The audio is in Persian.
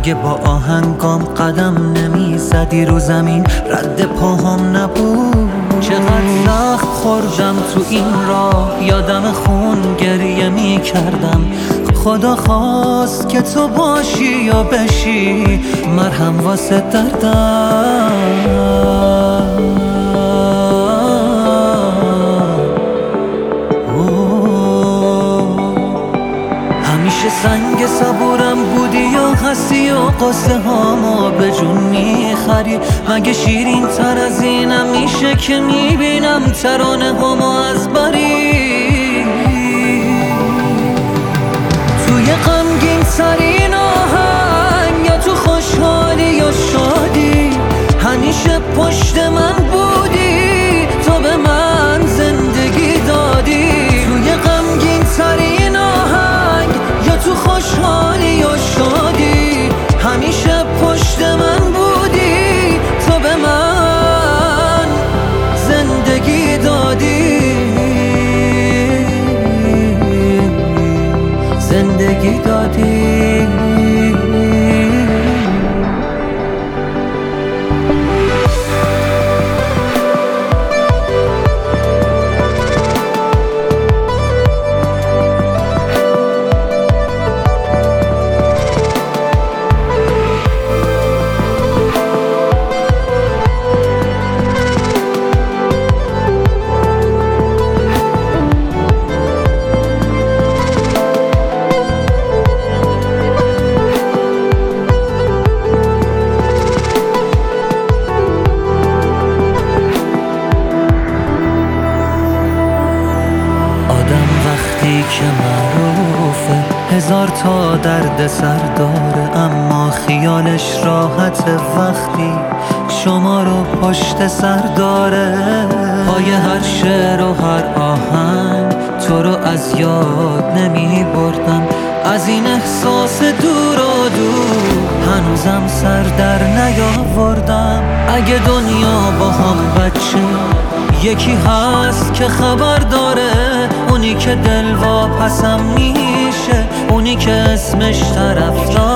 اگه با آهنگام قدم نمی زدی رو زمین رد پاهم نبود. چقدر سخت خوردم تو این راه، یادم خون گریه می کردم. خدا خواست که تو باشی یا بشی مرهم واسه دردم. همیشه سنگ صبورم بودی یا هستی و قصه هامو به جون میخری؟ مگه شیرین تر از اینم میشه که میبینم ترانه هامو از بری؟ توی غمگین ترین آهنگ یا تو خوشحالی یا شادی همیشه پشت من بودی، تو به من زندگی دادی. توی غمگین ترین آهنگ یا تو خوشحالی یا شادی همیشه پشت من بودی، تو به من زندگی دادی. زندگی دادی. وقتی که معروفه هزار تا درد سر داره، اما خیالش راحت وقتی شما رو پشت سر داره. پای هر شعر و هر آهنگ تو رو از یاد نمی بردم، از این احساس دور و دور هنوزم سر در نیاوردم. اگه دنیا با هم بچه یکی هست که خبر داره، اونی که دل واپسم میشه، اونی که اسمش طرفدار